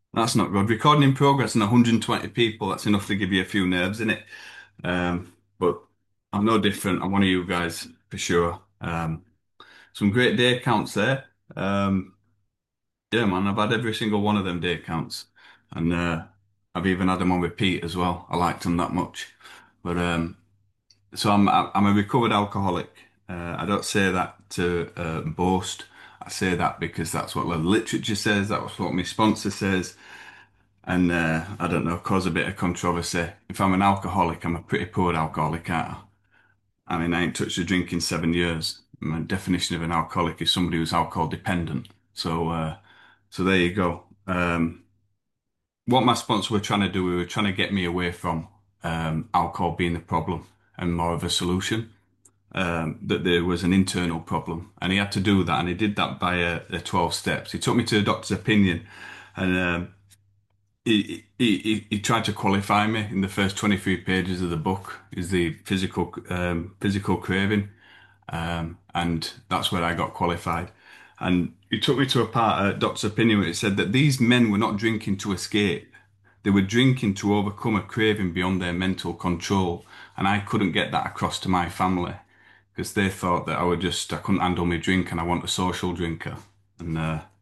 That's not good. Recording in progress and 120 people, that's enough to give you a few nerves, isn't it? But I'm no different. I'm one of you guys for sure. Some great day counts there. Um, yeah, man, I've had every single one of them day counts. And I've even had them on repeat as well. I liked them that much. But so I'm a recovered alcoholic. I don't say that to boast. I say that because that's what the literature says. That's what my sponsor says. And I don't know, cause a bit of controversy. If I'm an alcoholic, I'm a pretty poor alcoholic, aren't I? I mean, I ain't touched a drink in 7 years. My definition of an alcoholic is somebody who's alcohol dependent. So there you go. What my sponsor were trying to do, we were trying to get me away from alcohol being the problem and more of a solution. That there was an internal problem, and he had to do that, and he did that by a 12 steps. He took me to a doctor's opinion, and he tried to qualify me in the first 23 pages of the book is the physical craving, and that's where I got qualified. And he took me to a part doctor's opinion where it said that these men were not drinking to escape; they were drinking to overcome a craving beyond their mental control. And I couldn't get that across to my family because they thought that I couldn't handle my drink and I want a social drinker. And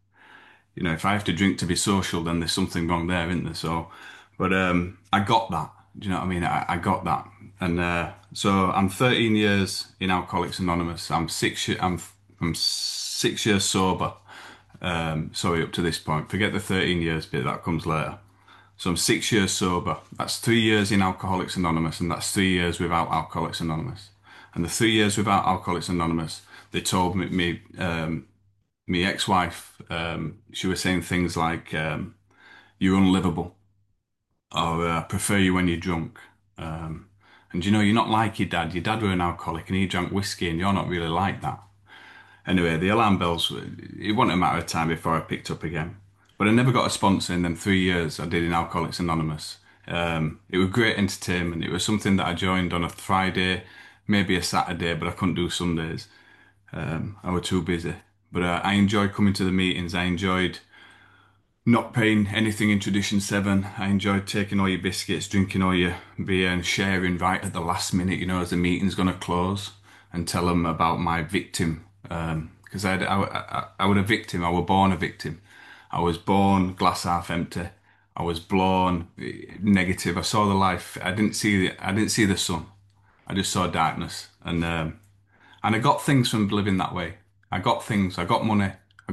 if I have to drink to be social, then there's something wrong there, isn't there? So, but I got that. Do you know what I mean? I got that, and so I'm 13 years in Alcoholics Anonymous. I'm 6 years sober. Sorry, up to this point. Forget the 13 years bit, that comes later. So I'm 6 years sober. That's 3 years in Alcoholics Anonymous, and that's 3 years without Alcoholics Anonymous. And the 3 years without Alcoholics Anonymous, they told me my ex-wife, she was saying things like, "You're unlivable," or "I prefer you when you're drunk." And you're not like your dad. Your dad were an alcoholic and he drank whiskey, and you're not really like that. Anyway, the alarm bells. It wasn't a matter of time before I picked up again. But I never got a sponsor in them 3 years I did in Alcoholics Anonymous. It was great entertainment. It was something that I joined on a Friday, maybe a Saturday, but I couldn't do Sundays. I was too busy. But I enjoyed coming to the meetings. I enjoyed not paying anything in Tradition 7. I enjoyed taking all your biscuits, drinking all your beer and sharing right at the last minute, as the meeting's going to close and tell them about my victim. Because I was a victim. I was born a victim. I was born glass half empty. I was born negative. I saw the life. I didn't see the sun. I just saw darkness. And I got things from living that way. I got things. I got money.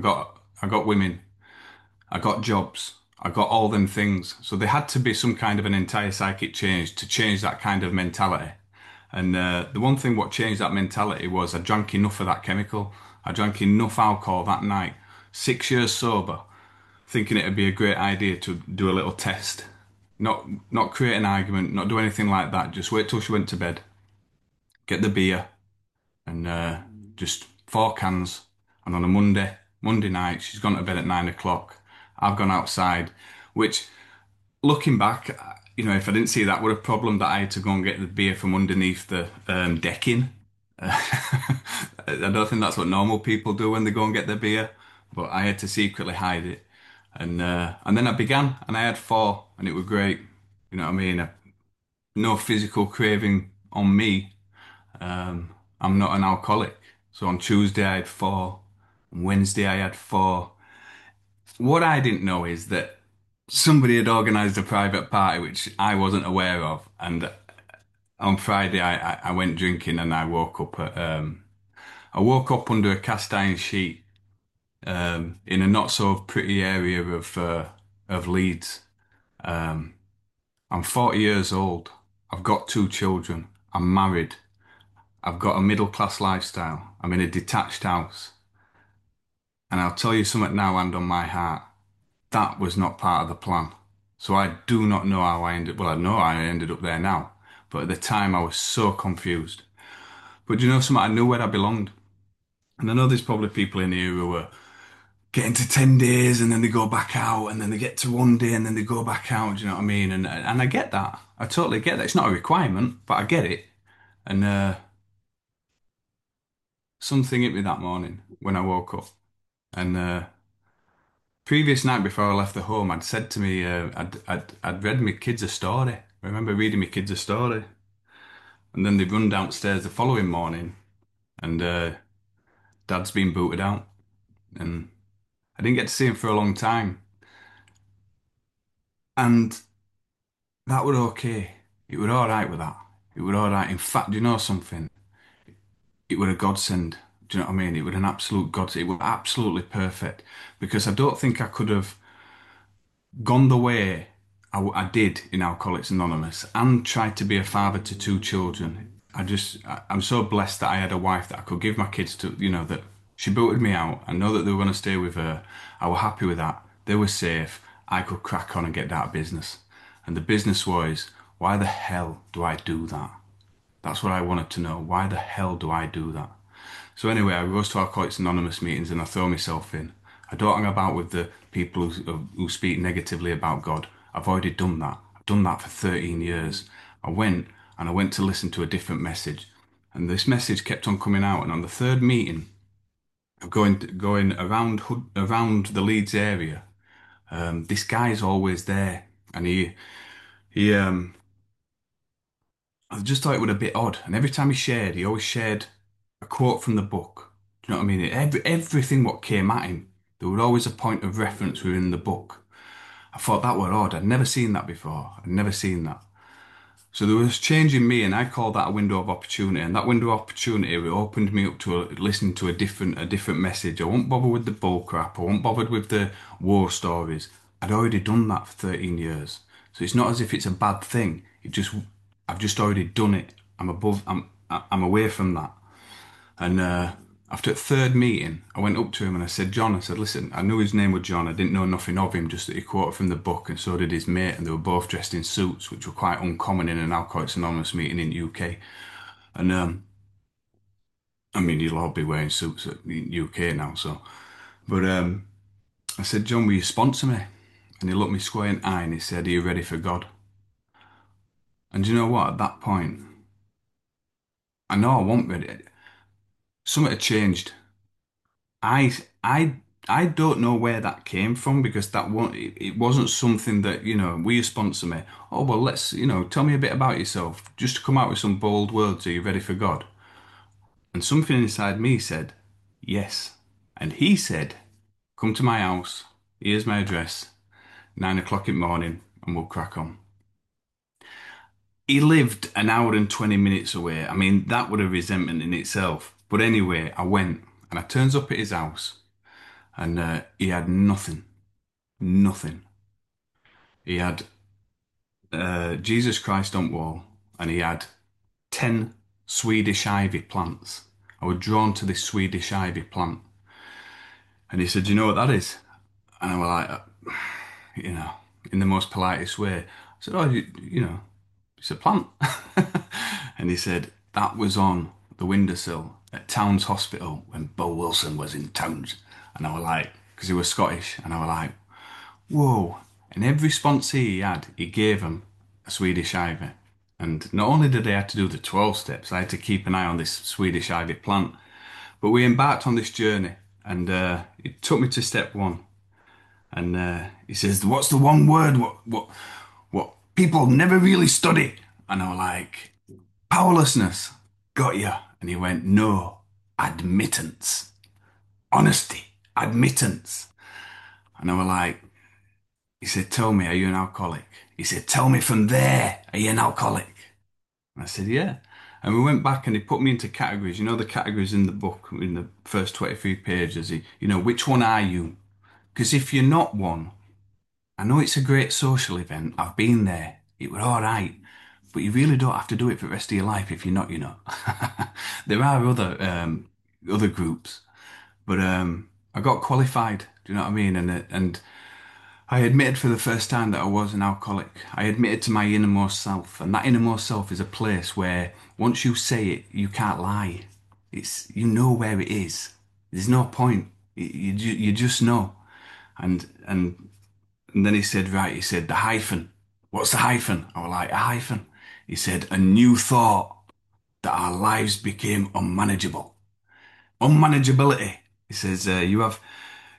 I got women. I got jobs. I got all them things. So there had to be some kind of an entire psychic change to change that kind of mentality. And the one thing what changed that mentality was I drank enough of that chemical. I drank enough alcohol that night. 6 years sober, thinking it'd be a great idea to do a little test. Not create an argument, not do anything like that. Just wait till she went to bed, get the beer, and just 4 cans. And on a Monday night, she's gone to bed at 9 o'clock. I've gone outside, which looking back, if I didn't see that, would a problem that I had to go and get the beer from underneath the decking. I don't think that's what normal people do when they go and get their beer, but I had to secretly hide it. And then I began, and I had four, and it was great. You know what I mean? No physical craving on me. I'm not an alcoholic. So on Tuesday I had four. On Wednesday I had four. What I didn't know is that somebody had organised a private party which I wasn't aware of. And on Friday I went drinking and I woke up under a cast iron sheet in a not so pretty area of Leeds. I'm 40 years old. I've got two children. I'm married. I've got a middle class lifestyle. I'm in a detached house. And I'll tell you something now, hand on my heart. That was not part of the plan. So I do not know how I ended. Well, I know I ended up there now. But at the time, I was so confused. But you know something? I knew where I belonged. And I know there's probably people in here who are getting to 10 days and then they go back out and then they get to one day and then they go back out. Do you know what I mean? And I get that. I totally get that. It's not a requirement, but I get it. And something hit me that morning when I woke up. And previous night before I left the home, I'd said to me, I'd read my kids a story. I remember reading my kids a story, and then they'd run downstairs the following morning, and Dad's been booted out, and I didn't get to see him for a long time, and that were okay. It were all right with that. It were all right. In fact, do you know something? It were a godsend. Do you know what I mean? It were an absolute godsend. It were absolutely perfect because I don't think I could have gone the way I did in Alcoholics Anonymous and tried to be a father to two children. I'm so blessed that I had a wife that I could give my kids to, that she booted me out. I know that they were going to stay with her. I were happy with that. They were safe. I could crack on and get that business. And the business was, why the hell do I do that? That's what I wanted to know. Why the hell do I do that? So anyway, I goes to Alcoholics Anonymous meetings and I throw myself in. I don't hang about with the people who speak negatively about God. I've already done that. I've done that for 13 years. I went to listen to a different message. And this message kept on coming out. And on the third meeting of going around the Leeds area, this guy's always there. And he I just thought it was a bit odd. And every time he always shared a quote from the book. Do you know what I mean? Everything what came at him, there was always a point of reference within the book. I thought that were odd. I'd never seen that before. I'd never seen that. So there was change in me, and I called that a window of opportunity. And that window of opportunity it opened me up to listening to a different message. I wasn't bothered with the bull crap. I wasn't bothered with the war stories. I'd already done that for 13 years. So it's not as if it's a bad thing. I've just already done it. I'm away from that. And after the third meeting, I went up to him and I said, John, I said, listen, I knew his name was John. I didn't know nothing of him, just that he quoted from the book, and so did his mate. And they were both dressed in suits, which were quite uncommon in an Alcoholics Anonymous meeting in UK. And I mean, you'll all be wearing suits in UK now. So, but I said, John, will you sponsor me? And he looked me square in the eye and he said, are you ready for God? And you know what? At that point, I know I wasn't ready. Something had changed. I I I don't know where that came from because it wasn't something that, will you sponsor me? Oh well, let's, tell me a bit about yourself. Just to come out with some bold words, are you ready for God? And something inside me said, yes. And he said, come to my house, here's my address, 9 o'clock in the morning, and we'll crack on. He lived an hour and 20 minutes away. I mean, that would have resentment in itself. But anyway, I went and I turns up at his house and he had nothing. Nothing. He had Jesus Christ on wall, and he had 10 Swedish ivy plants. I was drawn to this Swedish ivy plant. And he said, "Do you know what that is?" And I was like, in the most politest way. I said, "Oh, it's a plant." And he said, "That was on the windowsill at Towns Hospital when Bo Wilson was in Towns." And I was like, because he was Scottish, and I was like, whoa. And every sponsee he had, he gave them a Swedish ivy. And not only did I have to do the 12 steps, I had to keep an eye on this Swedish ivy plant. But we embarked on this journey and it took me to step one. And he says, what's the one word what people never really study? And I was like, powerlessness. Got ya. And he went, no, admittance. Honesty, admittance. And I was like, he said, tell me, are you an alcoholic? He said, tell me from there, are you an alcoholic? And I said, yeah. And we went back and he put me into categories. You know, the categories in the book, in the first 23 pages. Which one are you? Because if you're not one, I know it's a great social event. I've been there. It was all right. But you really don't have to do it for the rest of your life if you're not. There are other groups. But I got qualified. Do you know what I mean? And I admitted for the first time that I was an alcoholic. I admitted to my innermost self, and that innermost self is a place where once you say it, you can't lie. You know where it is. There's no point. You just know. And and then he said, right, he said, the hyphen. What's the hyphen? I was like, a hyphen. He said, a new thought that our lives became unmanageable. Unmanageability. He says,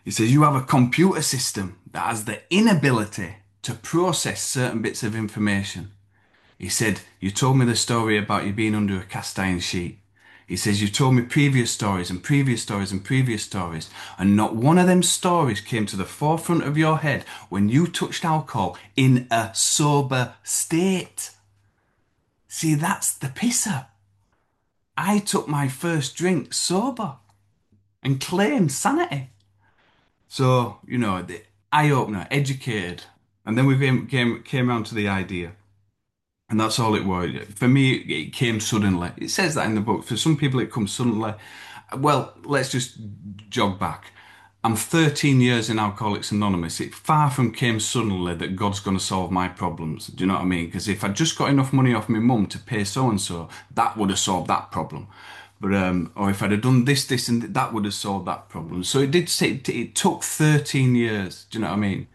He says, you have a computer system that has the inability to process certain bits of information. He said, you told me the story about you being under a cast iron sheet. He says, you told me previous stories and previous stories and previous stories, and not one of them stories came to the forefront of your head when you touched alcohol in a sober state. See, that's the pisser. I took my first drink sober and claimed sanity. So, the eye opener, educated. And then we came around to the idea. And that's all it was. For me, it came suddenly. It says that in the book. For some people, it comes suddenly. Well, let's just jog back. I'm 13 years in Alcoholics Anonymous. It far from came suddenly that God's going to solve my problems. Do you know what I mean? Because if I'd just got enough money off my mum to pay so and so, that would have solved that problem. But or if I'd have done this, and that would have solved that problem. So it did. It took 13 years. Do you know what I mean?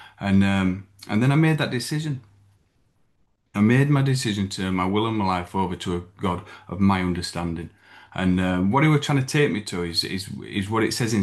And then I made that decision. I made my decision to turn my will and my life over to a God of my understanding. And what he was trying to take me to is what it says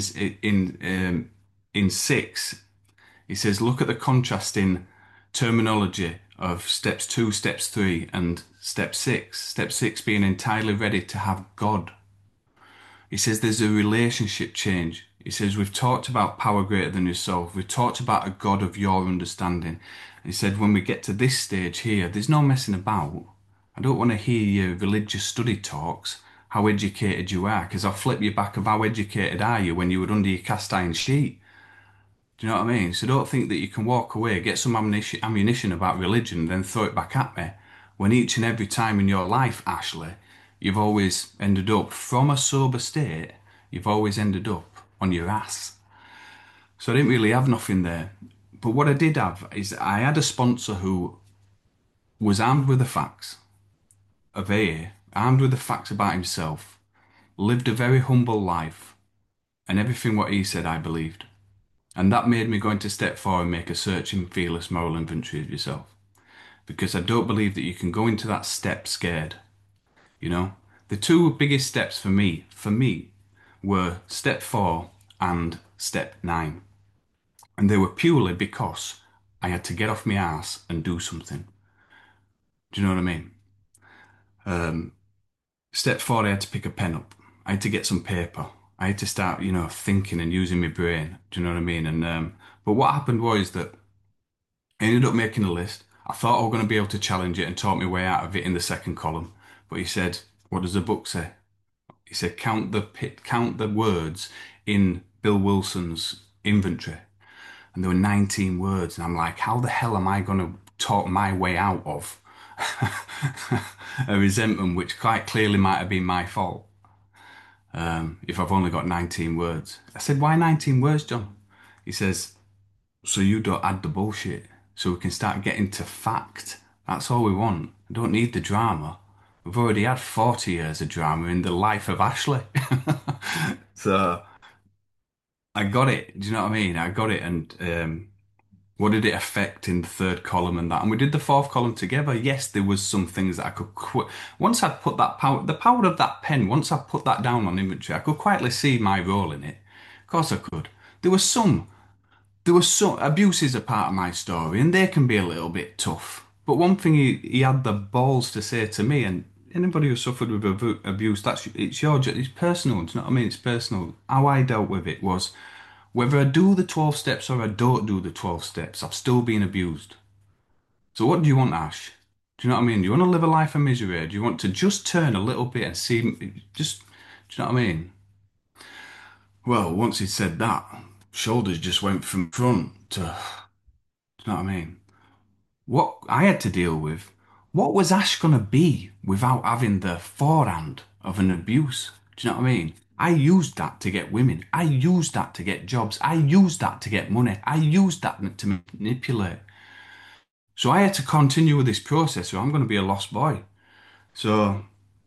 in 6. He says, look at the contrasting terminology of steps 2, steps 3, and step 6. Step 6 being entirely ready to have God. He says there's a relationship change. He says we've talked about power greater than yourself. We've talked about a God of your understanding. He said when we get to this stage here, there's no messing about. I don't want to hear your religious study talks, how educated you are, because I'll flip you back of how educated are you when you were under your cast iron sheet. Do you know what I mean? So don't think that you can walk away, get some ammunition about religion, then throw it back at me. When each and every time in your life, Ashley, you've always ended up from a sober state, you've always ended up on your ass. So I didn't really have nothing there. But what I did have is I had a sponsor who was armed with the facts of AA, armed with the facts about himself, lived a very humble life, and everything what he said I believed. And that made me go into step 4 and make a searching, fearless moral inventory of yourself. Because I don't believe that you can go into that step scared. You know, the two biggest steps for me, were step 4 and step 9. And they were purely because I had to get off my ass and do something. Do you know what I mean? Step 4, I had to pick a pen up. I had to get some paper. I had to start, thinking and using my brain. Do you know what I mean? But what happened was that I ended up making a list. I thought I was going to be able to challenge it and talk my way out of it in the second column. But he said, what does the book say? He said, count the words in Bill Wilson's inventory. And there were 19 words. And I'm like, how the hell am I going to talk my way out of a resentment which quite clearly might have been my fault if I've only got 19 words? I said, why 19 words, John? He says, so you don't add the bullshit, so we can start getting to fact. That's all we want. I don't need the drama. We've already had 40 years of drama in the life of Ashley. So I got it. Do you know what I mean? I got it. And what did it affect in the third column and that? And we did the fourth column together. Yes, there was some things that I could quit. Once I'd put that power, the power of that pen, once I put that down on inventory, I could quietly see my role in it. Of course I could. There was some there was some abuse is a part of my story, and they can be a little bit tough. But one thing he had the balls to say to me, and anybody who suffered with abuse, it's personal. Do you know what I mean? It's personal. How I dealt with it was whether I do the 12 steps or I don't do the 12 steps, I've still been abused. So what do you want, Ash? Do you know what I mean? Do you want to live a life of misery? Do you want to just turn a little bit and see, just, do you know what I mean? Well, once he'd said that, shoulders just went from front to, do you know what I mean? What I had to deal with, what was Ash gonna be without having the forehand of an abuse? Do you know what I mean? I used that to get women. I used that to get jobs. I used that to get money. I used that to manipulate. So I had to continue with this process or I'm going to be a lost boy. So,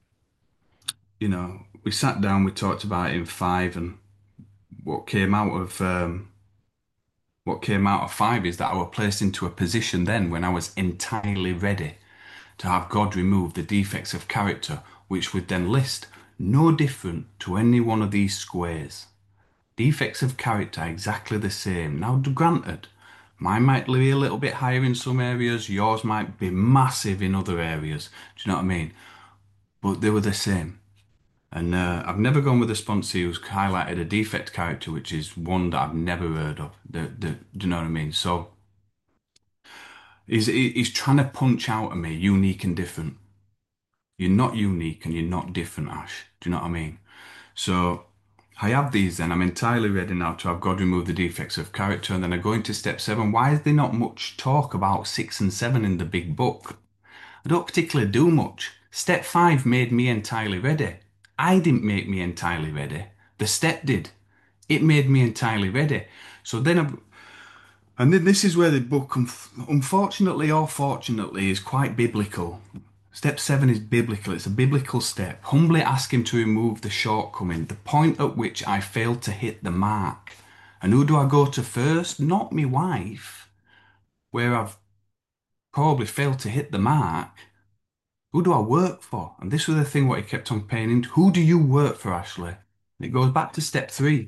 we sat down, we talked about it in 5 and what came out of what came out of 5 is that I was placed into a position then when I was entirely ready to have God remove the defects of character, which would then list no different to any one of these squares. Defects of character are exactly the same. Now, granted, mine might be a little bit higher in some areas, yours might be massive in other areas. Do you know what I mean? But they were the same. And I've never gone with a sponsor who's highlighted a defect character, which is one that I've never heard of. Do you know what I mean? So he's trying to punch out at me, unique and different. You're not unique and you're not different, Ash. Do you know what I mean? So I have these then. I'm entirely ready now to have God remove the defects of character. And then I go into step seven. Why is there not much talk about six and seven in the big book? I don't particularly do much. Step five made me entirely ready. I didn't make me entirely ready. The step did. It made me entirely ready. So then and then this is where the book, unfortunately or fortunately, is quite biblical. Step seven is biblical. It's a biblical step. Humbly ask him to remove the shortcoming, the point at which I failed to hit the mark. And who do I go to first? Not my wife, where I've probably failed to hit the mark. Who do I work for? And this was the thing what he kept on paying into. Who do you work for, Ashley? It goes back to step three.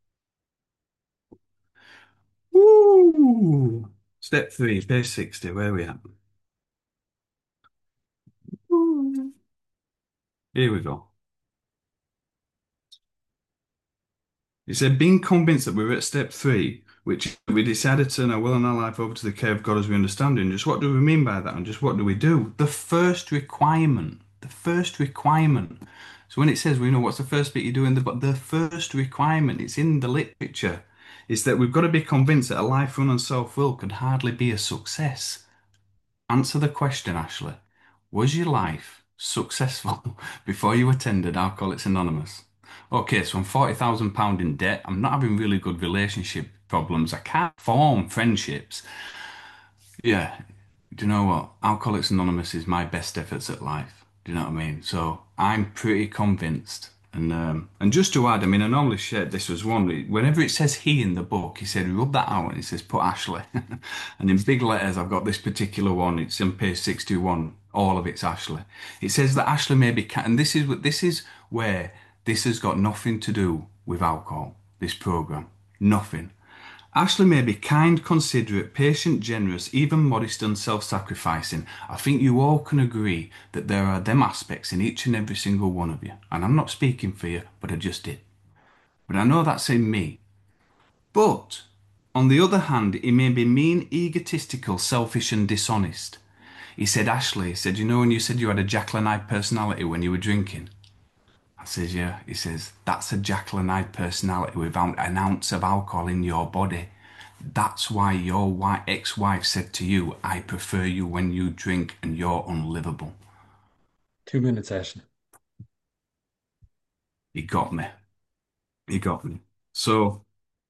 Woo! Step three, page 60, where are we at? Woo. Here we go. It said, being convinced that we were at step three, which we decided to turn our will and our life over to the care of God as we understand it. And just what do we mean by that? And just what do we do? The first requirement. The first requirement. So when it says, we know what's the first bit you do in the book, the first requirement, it's in the literature, is that we've got to be convinced that a life run on self-will could hardly be a success. Answer the question, Ashley. Was your life successful before you attended Alcoholics Anonymous? Okay, so I'm £40,000 in debt. I'm not having really good relationship problems. I can't form friendships. Yeah, do you know what? Alcoholics Anonymous is my best efforts at life. Do you know what I mean? So I'm pretty convinced. And just to add, I mean, I normally shared this was one. Whenever it says he in the book, he said rub that out, and it says put Ashley. And in big letters, I've got this particular one. It's on page 61. All of it's Ashley. It says that Ashley may be, and this is where this has got nothing to do with alcohol. This program, nothing. Ashley may be kind, considerate, patient, generous, even modest and self-sacrificing. I think you all can agree that there are them aspects in each and every single one of you. And I'm not speaking for you, but I just did. But I know that's in me. But, on the other hand, he may be mean, egotistical, selfish and dishonest. He said, Ashley, he said, you know when you said you had a Jekyll and Hyde personality when you were drinking? I says, yeah. He says, that's a Jekyll and Hyde personality without an ounce of alcohol in your body. That's why your ex-wife said to you, I prefer you when you drink and you're unlivable. 2 minutes, Ashley. He got me. He got me. So,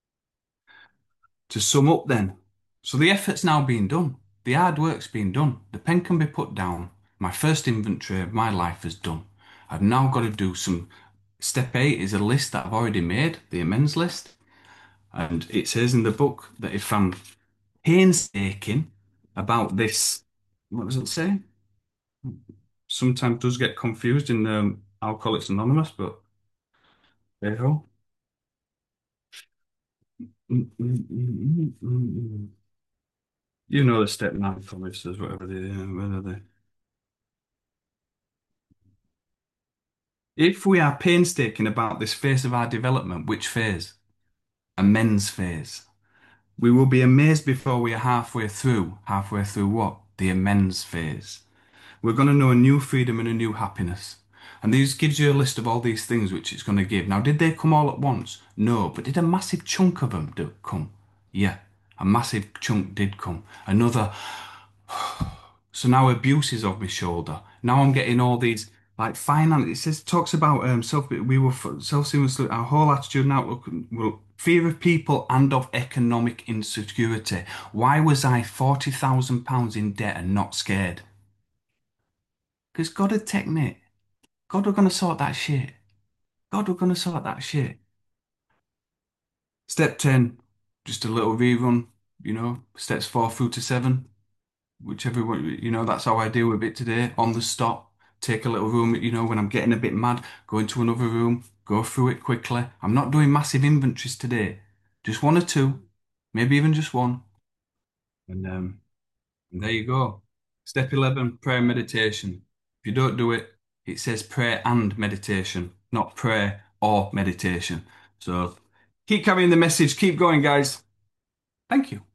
to sum up then, so the effort's now being done. The hard work's been done. The pen can be put down. My first inventory of my life is done. I've now got to do some. Step eight is a list that I've already made, the amends list. And it says in the book that if I'm painstaking about this, what does it say? Sometimes does get confused in Alcoholics Anonymous, but there you go. You know the step nine promises, whatever where are they? If we are painstaking about this phase of our development, which phase? Amends phase. We will be amazed before we are halfway through. Halfway through what? The amends phase. We're going to know a new freedom and a new happiness. And these gives you a list of all these things which it's going to give. Now, did they come all at once? No, but did a massive chunk of them come? Yeah, a massive chunk did come. Another. So now abuse is off my shoulder. Now I'm getting all these like finance. It says talks about self. We were self-serious. Our whole attitude and outlook will fear of people and of economic insecurity. Why was I £40,000 in debt and not scared? Because God had taken it. God were going to sort that shit. God were going to sort that shit. Step 10, just a little rerun, steps 4 through to 7, whichever one, that's how I deal with it today. On the stop, take a little room, when I'm getting a bit mad, go into another room, Go through it quickly. I'm not doing massive inventories today. Just one or two, maybe even just one. And there you go. Step 11, prayer and meditation. If you don't do it, it says prayer and meditation, not prayer or meditation. So keep carrying the message. Keep going, guys. Thank you.